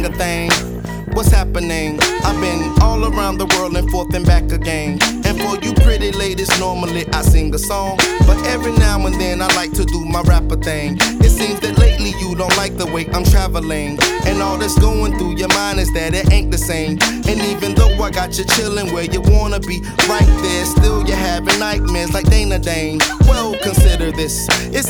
a thing. What's happening? I've been all around the world and forth and back again. And for you pretty ladies, normally I sing a song, but every now and then I like to do my rapper thing. It seems that lately you don't like the way I'm traveling, and all that's going through your mind is that it ain't the same. And even though I got you chilling where you wanna be, right there, still you're having nightmares like Dana Dane. Well, consider this. It's